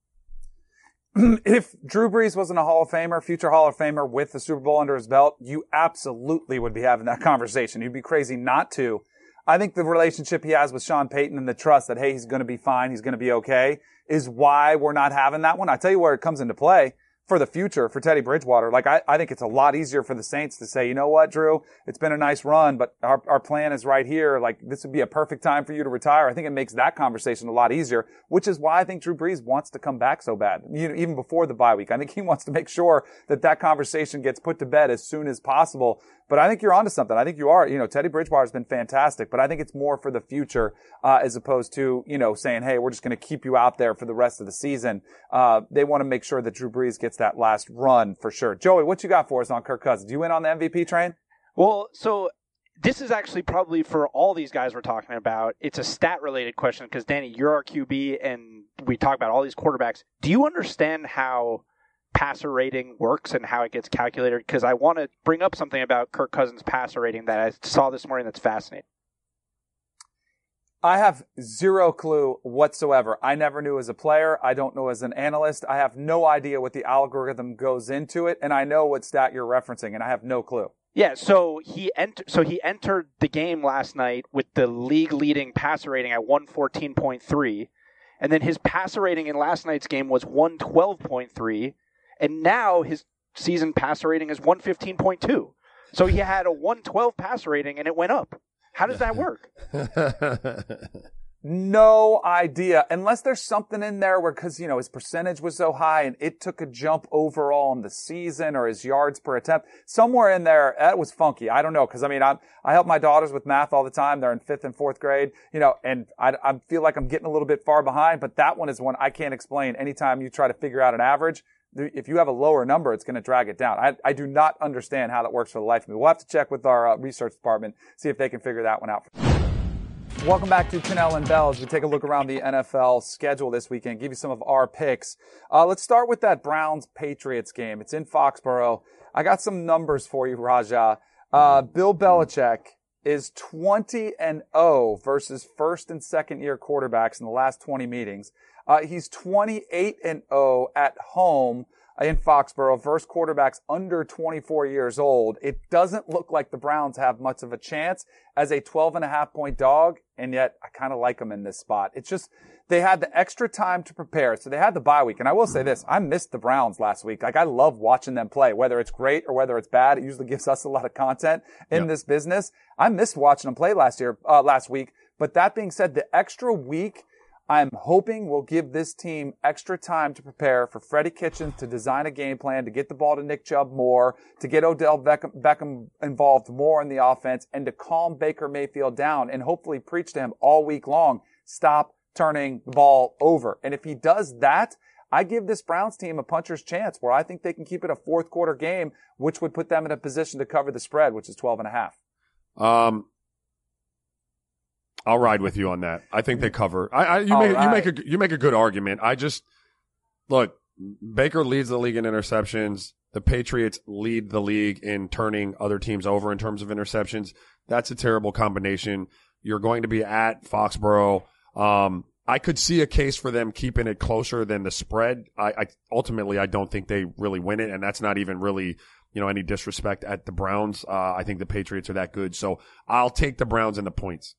If Drew Brees wasn't a Hall of Famer, future Hall of Famer with the Super Bowl under his belt, you absolutely would be having that conversation. You'd be crazy not to. I think the relationship he has with Sean Payton and the trust that, hey, he's going to be fine, he's going to be okay, is why we're not having that one. I tell you where it comes into play for the future for Teddy Bridgewater. Like, I, I think it's a lot easier for the Saints to say, you know what, Drew, it's been a nice run, but our, our plan is right here. Like, this would be a perfect time for you to retire. I think it makes that conversation a lot easier, which is why I think Drew Brees wants to come back so bad, you know, even before the bye week. I think he wants to make sure that that conversation gets put to bed as soon as possible. But I think you're onto something. I think you are. You know, Teddy Bridgewater's been fantastic, but I think it's more for the future, uh, as opposed to, you know, saying, hey, we're just going to keep you out there for the rest of the season. Uh, they want to make sure that Drew Brees gets that last run for sure. Joey, what you got for us on Kirk Cousins? Do you win on the M V P train? Well, so this is actually probably for all these guys we're talking about. It's a stat-related question because, Danny, you're our Q B, and we talk about all these quarterbacks. Do you understand how passer rating works and how it gets calculated? Because I want to bring up something about Kirk Cousins' passer rating that I saw this morning that's fascinating. I have zero clue whatsoever. I never knew as a player. I don't know as an analyst. I have no idea what the algorithm goes into it, and I know what stat you're referencing, and I have no clue. Yeah, so he ent- so he entered the game last night with the league-leading passer rating at one fourteen point three, and then his passer rating in last night's game was one twelve point three, and now his season passer rating is one fifteen point two. So he had a one twelve passer rating, and it went up. How does that work? No idea. Unless there's something in there where, because, you know, his percentage was so high and it took a jump overall in the season, or his yards per attempt. Somewhere in there, that was funky. I don't know. Because, I mean, I I help my daughters with math all the time. They're in fifth and fourth grade, you know, and I, I feel like I'm getting a little bit far behind. But that one is one I can't explain. Anytime you try to figure out an average, if you have a lower number, it's going to drag it down. I, I do not understand how that works for the life of me. We'll have to check with our uh, research department, see if they can figure that one out. Welcome back to Pinnell and Bell as we take a look around the N F L schedule this weekend, give you some of our picks. Uh, let's start with that Browns-Patriots game. It's in Foxborough. I got some numbers for you, Raja. Uh, Bill Belichick is twenty and oh versus first and second year quarterbacks in the last twenty meetings. Uh, he's twenty-eight and oh at home in Foxborough versus quarterbacks under twenty-four years old. It doesn't look like the Browns have much of a chance as a twelve and a half point dog, and yet I kind of like them in this spot. It's just, they had the extra time to prepare. So they had the bye week. And I will say this, I missed the Browns last week. Like, I love watching them play, whether it's great or whether it's bad. It usually gives us a lot of content in yep. this business. I missed watching them play last year, uh, last week. But that being said, the extra week I'm hoping will give this team extra time to prepare for Freddie Kitchens to design a game plan, to get the ball to Nick Chubb more, to get Odell Beckham, Beckham involved more in the offense, and to calm Baker Mayfield down and hopefully preach to him all week long, stop turning the ball over. And if he does that, I give this Browns team a puncher's chance where I think they can keep it a fourth quarter game, which would put them in a position to cover the spread, which is twelve and a half. Um, I'll ride with you on that. I think they cover. I, I you All make right. you make a you make a good argument. I just look. Baker leads the league in interceptions. The Patriots lead the league in turning other teams over in terms of interceptions. That's a terrible combination. You're going to be at Foxborough. Um, I could see a case for them keeping it closer than the spread. I, I ultimately I don't think they really win it, and that's not even really, you know, any disrespect at the Browns. Uh, I think the Patriots are that good, so I'll take the Browns and the points.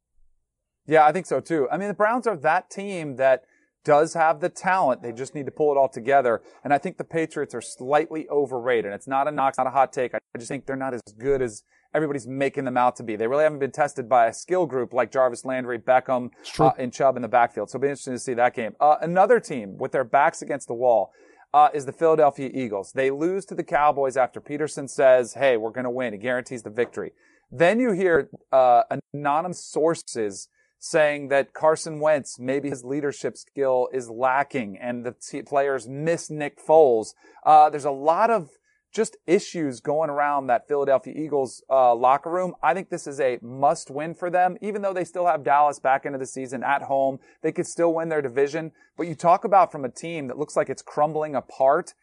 Yeah, I think so too. I mean, the Browns are that team that does have the talent. They just need to pull it all together. And I think the Patriots are slightly overrated. It's not a knock, it's not a hot take. I just think they're not as good as everybody's making them out to be. They really haven't been tested by a skill group like Jarvis Landry, Beckham, uh, and Chubb in the backfield. So it'll be interesting to see that game. Uh, another team with their backs against the wall uh, is the Philadelphia Eagles. They lose to the Cowboys after Peterson says, hey, we're going to win. He guarantees the victory. Then you hear uh, anonymous sources saying that Carson Wentz, maybe his leadership skill is lacking and the t- players miss Nick Foles. Uh, there's a lot of just issues going around that Philadelphia Eagles uh, locker room. I think this is a must win for them, even though they still have Dallas back into the season at home. They could still win their division. But you talk about from a team that looks like it's crumbling apart.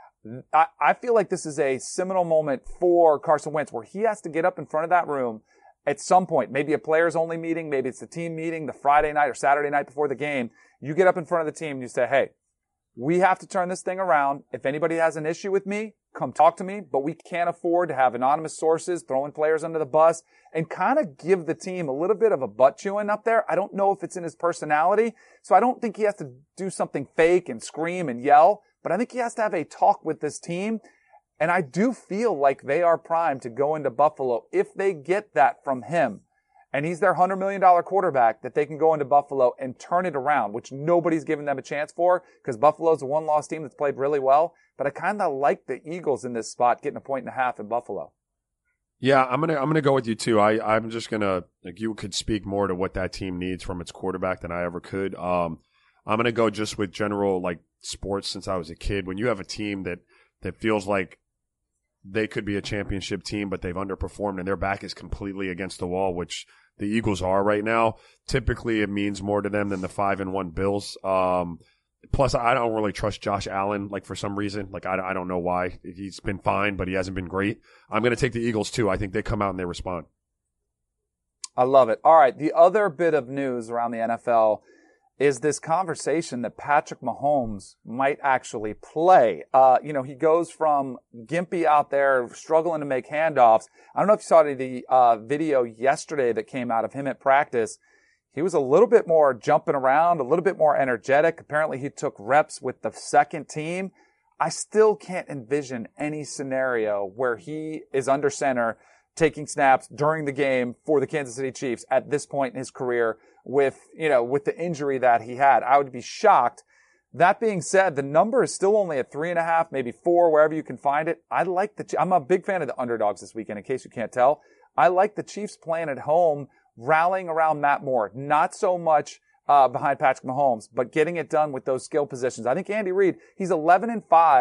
I, I feel like this is a seminal moment for Carson Wentz where he has to get up in front of that room at some point, maybe a players-only meeting, maybe it's a team meeting the Friday night or Saturday night before the game. You get up in front of the team and you say, hey, we have to turn this thing around. If anybody has an issue with me, come talk to me, but we can't afford to have anonymous sources throwing players under the bus and kind of give the team a little bit of a butt chewing up there. I don't know if it's in his personality, so I don't think he has to do something fake and scream and yell, but I think he has to have a talk with this team. And I do feel like they are primed to go into Buffalo if they get that from him. And he's their one hundred million dollars quarterback that they can go into Buffalo and turn it around, which nobody's given them a chance for because Buffalo's a one-loss team that's played really well. But I kind of like the Eagles in this spot getting a point and a half in Buffalo. Yeah, I'm gonna I'm gonna go with you too. I I'm just gonna like you could speak more to what that team needs from its quarterback than I ever could. Um, I'm gonna go just with general like sports since I was a kid. When you have a team that that feels like they could be a championship team, but they've underperformed and their back is completely against the wall, which the Eagles are right now. Typically, it means more to them than the five and one Bills. Um, plus, I don't really trust Josh Allen, like for some reason. Like I, I don't know why. He's been fine, but he hasn't been great. I'm going to take the Eagles too. I think they come out and they respond. I love it. All right, the other bit of news around the N F L is this conversation that Patrick Mahomes might actually play. Uh, you know, he goes from gimpy out there, struggling to make handoffs. I don't know if you saw the uh, video yesterday that came out of him at practice. He was a little bit more jumping around, a little bit more energetic. Apparently he took reps with the second team. I still can't envision any scenario where he is under center taking snaps during the game for the Kansas City Chiefs at this point in his career with, you know, with the injury that he had. I would be shocked. That being said, the number is still only at three and a half, maybe four, wherever you can find it. I like the, I'm a big fan of the underdogs this weekend, in case you can't tell. I like the Chiefs playing at home, rallying around Matt Moore. Not so much, uh, behind Patrick Mahomes, but getting it done with those skill positions. I think Andy Reid, he's eleven and five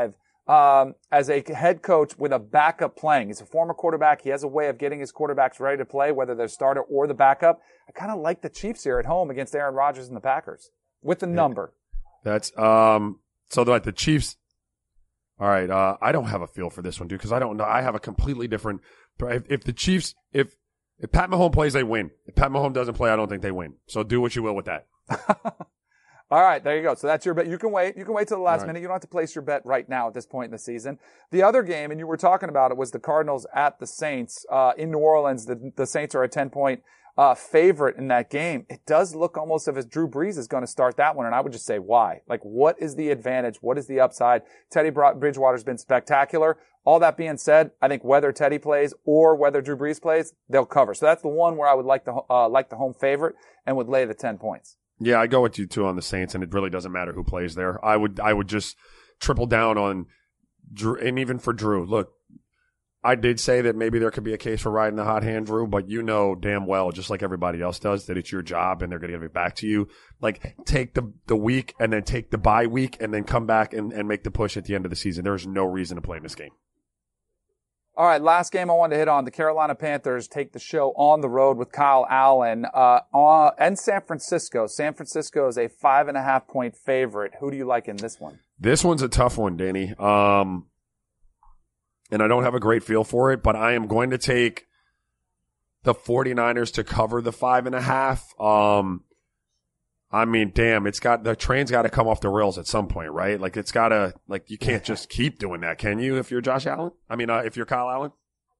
um, as a head coach with a backup playing. He's a former quarterback. He has a way of getting his quarterbacks ready to play, whether they're starter or the backup. I kind of like the Chiefs here at home against Aaron Rodgers and the Packers with the number. That's um. So like the Chiefs. All right. Uh, I don't have a feel for this one, dude, because I don't know. I have a completely different. If, if the Chiefs, if if Pat Mahomes plays, they win. If Pat Mahomes doesn't play, I don't think they win. So do what you will with that. All right, there you go. So that's your bet. You can wait. You can wait till the last right. minute. You don't have to place your bet right now at this point in the season. The other game, and you were talking about it, was the Cardinals at the Saints uh, in New Orleans. The, the Saints are a ten-point uh, favorite in that game. It does look almost as if Drew Brees is going to start that one, and I would just say why. Like, what is the advantage? What is the upside? Teddy Bridgewater's been spectacular. All that being said, I think whether Teddy plays or whether Drew Brees plays, they'll cover. So that's the one where I would like the uh, like the home favorite and would lay the ten points. Yeah, I go with you too on the Saints, and it really doesn't matter who plays there. I would, I would just triple down on Drew, and even for Drew. Look, I did say that maybe there could be a case for riding the hot hand, Drew, but you know damn well, just like everybody else does, that it's your job and they're going to give it back to you. Like, take the the week and then take the bye week and then come back and, and make the push at the end of the season. There's no reason to play in this game. All right, last game I wanted to hit on. The Carolina Panthers take the show on the road with Kyle Allen uh, on, and San Francisco. San Francisco is a five and a half point favorite. Who do you like in this one? This one's a tough one, Danny. Um, and I don't have a great feel for it, but I am going to take the 49ers to cover the five and a half. Um, I mean, damn, it's got, the train's got to come off the rails at some point, right? Like, it's got to, like, you can't just keep doing that, can you, if you're Josh Allen? I mean, uh, if you're Kyle Allen?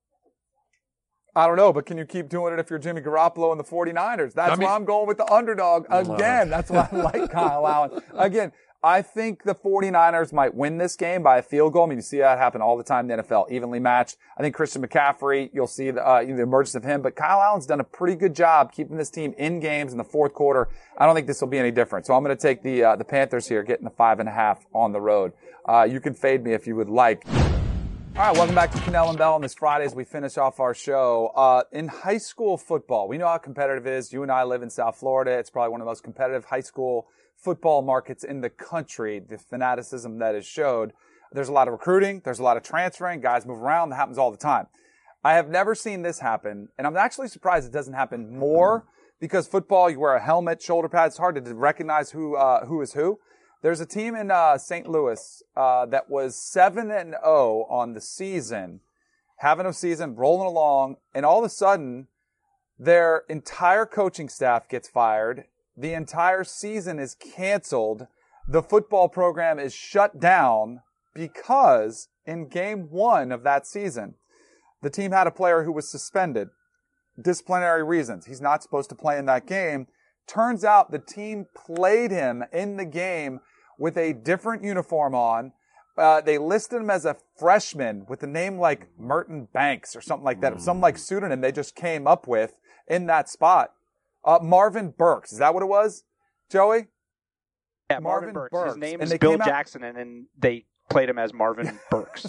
I don't know, but can you keep doing it if you're Jimmy Garoppolo and the 49ers? That's I mean, why I'm going with the underdog again. That's why I like Kyle Allen. Again, I think the 49ers might win this game by a field goal. I mean, you see that happen all the time in the N F L, evenly matched. I think Christian McCaffrey, you'll see the, uh, the emergence of him, but Kyle Allen's done a pretty good job keeping this team in games in the fourth quarter. I don't think this will be any different. So I'm going to take the, uh, the Panthers here, getting the five and a half on the road. Uh, you can fade me if you would like. All right, welcome back to Cannell and Bell on this Friday as we finish off our show. Uh, in high school football, we know how competitive it is. You and I live in South Florida. It's probably one of the most competitive high school football markets in the country, the fanaticism that is showed. There's a lot of recruiting. There's a lot of transferring. Guys move around. That happens all the time. I have never seen this happen, and I'm actually surprised it doesn't happen more because football, you wear a helmet, shoulder pads. It's hard to recognize who uh, who is who. There's a team in uh, Saint Louis uh, that was seven and oh on the season, having a season, rolling along, and all of a sudden, their entire coaching staff gets fired. The entire season is canceled. The football program is shut down because in game one of that season, the team had a player who was suspended. Disciplinary reasons. He's not supposed to play in that game. Turns out the team played him in the game with a different uniform on. Uh, they listed him as a freshman with a name like Merton Banks or something like that. Mm. Some like pseudonym they just came up with in that spot. Uh, Marvin Burks. Is that what it was, Joey? Yeah, Marvin, Marvin Burks. Burks. His name and is Bill Jackson, out... and then they played him as Marvin Burks.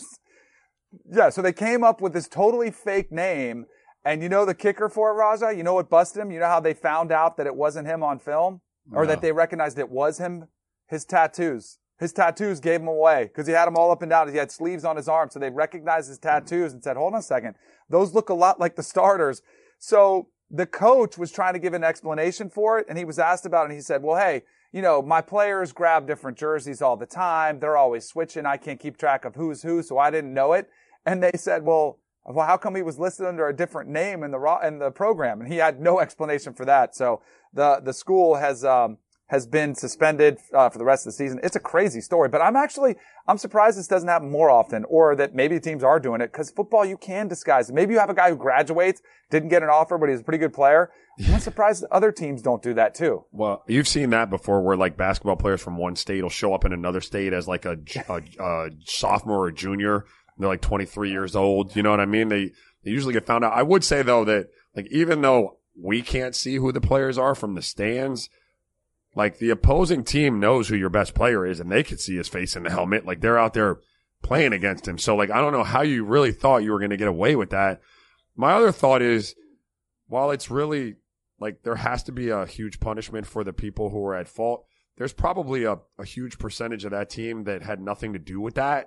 Yeah, so they came up with this totally fake name. And you know the kicker for it, Raja? You know what busted him? You know how they found out that it wasn't him on film? Or no. that they recognized it was him? His tattoos. His tattoos gave him away because he had them all up and down. He had sleeves on his arm. So they recognized his tattoos and said, hold on a second. Those look a lot like the starters. So the coach was trying to give an explanation for it, and he was asked about it, and he said, well, hey, you know, my players grab different jerseys all the time. They're always switching. I can't keep track of who's who, so I didn't know it. And they said, well, well, how come he was listed under a different name in the in the program? And he had no explanation for that. So the the school has um has been suspended uh, for the rest of the season. It's a crazy story, but I'm actually I'm surprised this doesn't happen more often, or that maybe teams are doing it, because football you can disguise it. Maybe you have a guy who graduates, didn't get an offer, but he's a pretty good player. I'm surprised that other teams don't do that too. Well, you've seen that before, where like basketball players from one state will show up in another state as like a, a, a sophomore or junior. They're like twenty-three years old. You know what I mean? They they usually get found out. I would say though that like even though we can't see who the players are from the stands, like the opposing team knows who your best player is, and they can see his face in the helmet. Like they're out there playing against him. So like I don't know how you really thought you were going to get away with that. My other thought is, while it's really like there has to be a huge punishment for the people who are at fault, there's probably a, a huge percentage of that team that had nothing to do with that.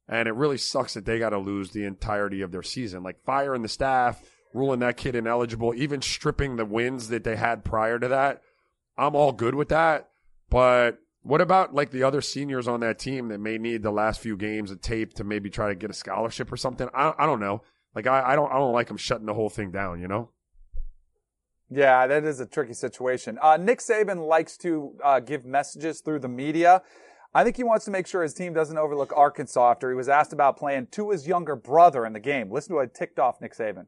And it really sucks that they got to lose the entirety of their season. Like firing the staff, ruling that kid ineligible, even stripping the wins that they had prior to that. I'm all good with that. But what about like the other seniors on that team that may need the last few games of tape to maybe try to get a scholarship or something? I, I don't know. Like I, I don't I don't like them shutting the whole thing down, you know? Yeah, that is a tricky situation. Uh, Nick Saban likes to uh, give messages through the media. I think he wants to make sure his team doesn't overlook Arkansas after he was asked about playing to his younger brother in the game. Listen to what ticked off Nick Saban.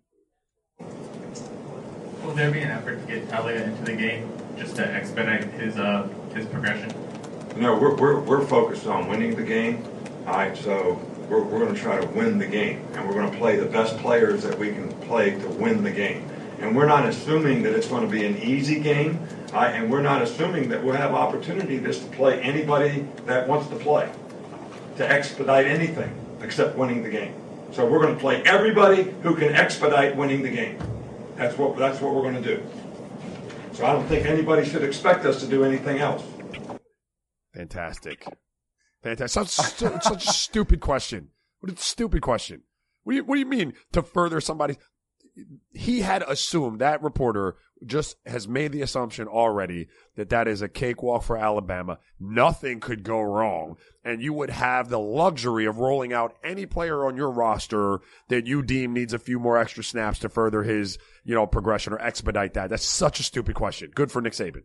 Will there be an effort to get Talia into the game just to expedite his uh, his progression? No, we're, we're, we're focused on winning the game. All right, so we're, we're going to try to win the game, and we're going to play the best players that we can play to win the game. And we're not assuming that it's going to be an easy game, uh, and we're not assuming that we'll have opportunity just to play anybody that wants to play, to expedite anything except winning the game. So we're going to play everybody who can expedite winning the game. That's what that's what we're going to do. So I don't think anybody should expect us to do anything else. Fantastic. Fantastic. Such, such a stupid question. What a stupid question. What do you, what do you mean to further somebody's... He had assumed, that reporter just has made the assumption already that that is a cakewalk for Alabama. Nothing could go wrong. And you would have the luxury of rolling out any player on your roster that you deem needs a few more extra snaps to further his, you know, progression or expedite that. That's such a stupid question. Good for Nick Saban.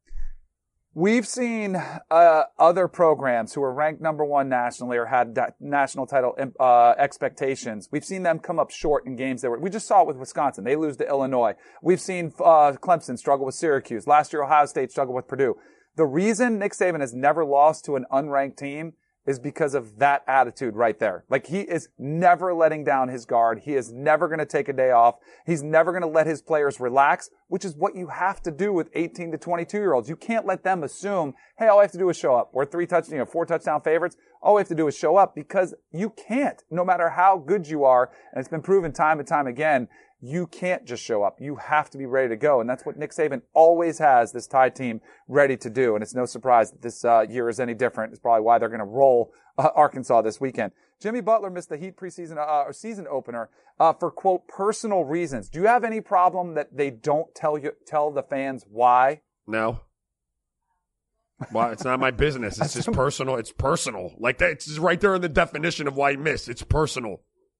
We've seen uh, other programs who are ranked number one nationally or had da- national title uh, expectations. We've seen them come up short in games that were. We just saw it with Wisconsin; they lose to Illinois. We've seen uh, Clemson struggle with Syracuse. Last year, Ohio State struggled with Purdue. The reason Nick Saban has never lost to an unranked team is because of that attitude right there. Like, he is never letting down his guard. He is never going to take a day off. He's never going to let his players relax, which is what you have to do with eighteen to twenty-two year olds. You can't let them assume, hey, all I have to do is show up. We're three touch, you know, four touchdown favorites. All we have to do is show up, because you can't, no matter how good you are. And it's been proven time and time again, you can't just show up. You have to be ready to go. And that's what Nick Saban always has this Tide team ready to do. And it's no surprise that this uh, year is any different. It's probably why they're going to roll uh, Arkansas this weekend. Jimmy Butler missed the Heat preseason uh, or season opener uh, for, quote, personal reasons. Do you have any problem that they don't tell you tell the fans why? No. Well, it's not my business. It's just personal. It's personal. Like that. It's just right there in the definition of why he missed. It's personal.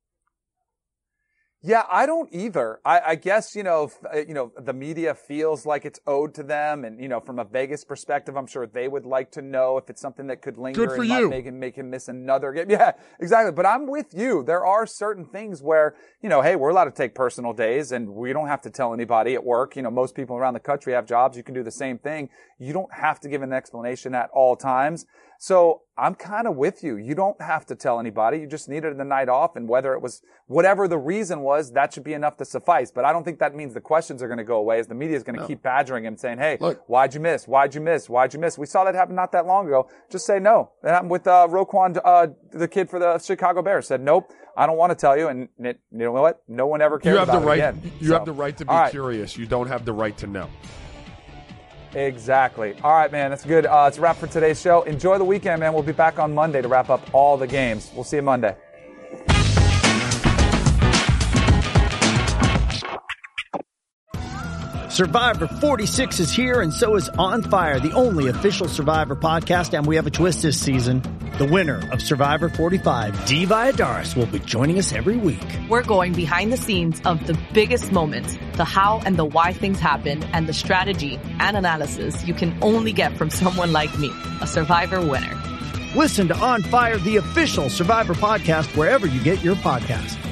Yeah, I don't either. I, I guess, you know, f- you know, the media feels like it's owed to them. And, you know, from a Vegas perspective, I'm sure they would like to know if it's something that could linger Good for and you. not make him, make him miss another game. Yeah, exactly. But I'm with you. There are certain things where, you know, hey, we're allowed to take personal days and we don't have to tell anybody at work. You know, most people around the country have jobs. You can do the same thing. You don't have to give an explanation at all times. So I'm kind of with you. You don't have to tell anybody. You just needed the night off, and whether it was whatever the reason was, that should be enough to suffice. But I don't think that means the questions are going to go away, as the media is going to no. keep badgering him, saying, hey, Look. why'd you miss? Why'd you miss? Why'd you miss? We saw that happen not that long ago. Just say no. That happened with uh, Roquan, uh, the kid for the Chicago Bears, said, nope, I don't want to tell you. And it, you know what? No one ever cares you have about the right, it again. You so, have the right to be right. curious. You don't have the right to know. Exactly. All right, man. That's good. Uh, it's a wrap for today's show. Enjoy the weekend, man. We'll be back on Monday to wrap up all the games. We'll see you Monday. Survivor forty-six is here, and so is On Fire, the only official Survivor podcast, and we have a twist this season. The winner of Survivor forty-five, Dee Valladares, will be joining us every week. We're going behind the scenes of the biggest moments, the how and the why things happen, and the strategy and analysis you can only get from someone like me, a Survivor winner. Listen to On Fire, the official Survivor podcast, wherever you get your podcasts.